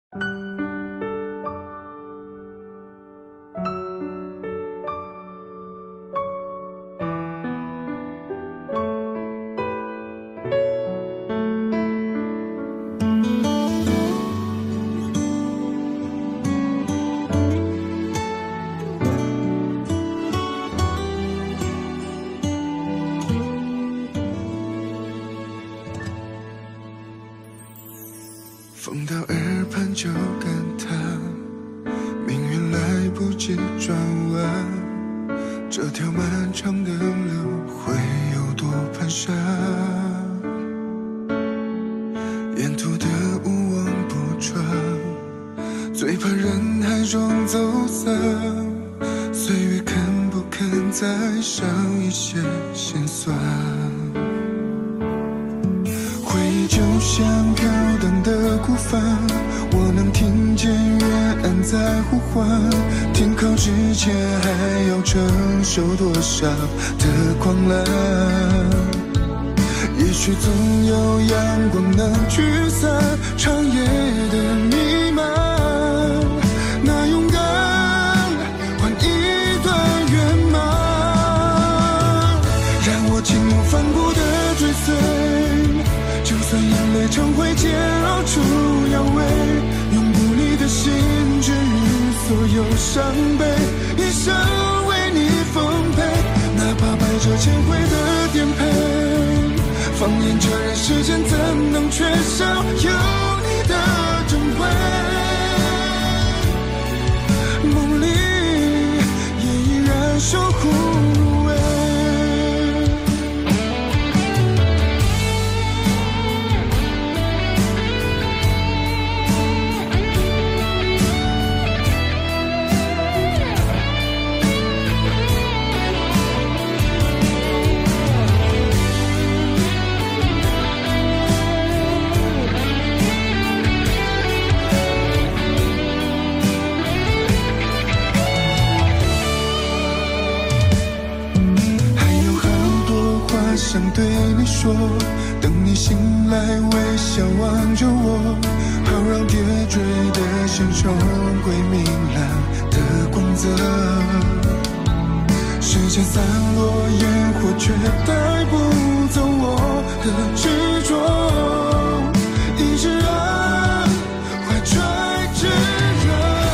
风到耳畔就感叹，命运来不及转弯，这条漫长的路会有多蹒跚？沿途的无望不穿，最怕人海中走散，岁月肯不肯再上一些心酸？回忆就像飘荡的孤帆，我能听见远岸在呼唤，停靠之前还要承受多少的狂澜？也许总有阳光能驱散长夜的弥漫，那勇敢换一段圆满，让我义无反顾地追随，就算眼泪成灰，煎熬出腰味，用不离的心治愈所有伤悲，一生为你奉陪，哪怕百折千回的颠沛，放眼这人世间，怎能缺少有你的珍贵？梦里也依然守护无畏。想对你说，等你醒来微笑望着我，好让跌坠的心重归明朗的光泽。时间散落，烟火却带不走我的执着，一直让怀揣炙热。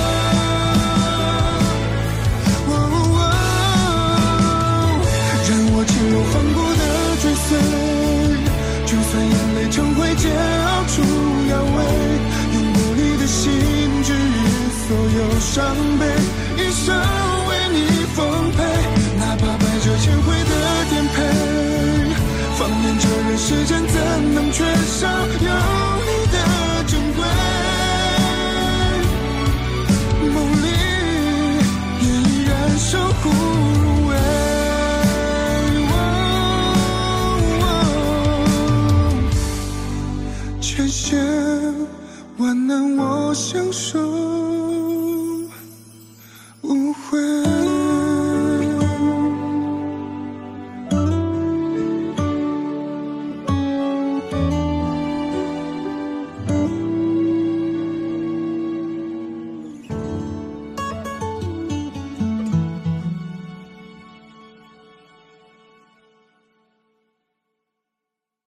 让我义无反顾追随，就算眼泪成灰，煎熬出腰味，用不离的心治愈所有伤悲，一生为你奉陪，哪怕百折千回的颠沛，放眼这人世间，怎能缺少有你的珍贵？梦里也依然守护无畏。千险万难我相守。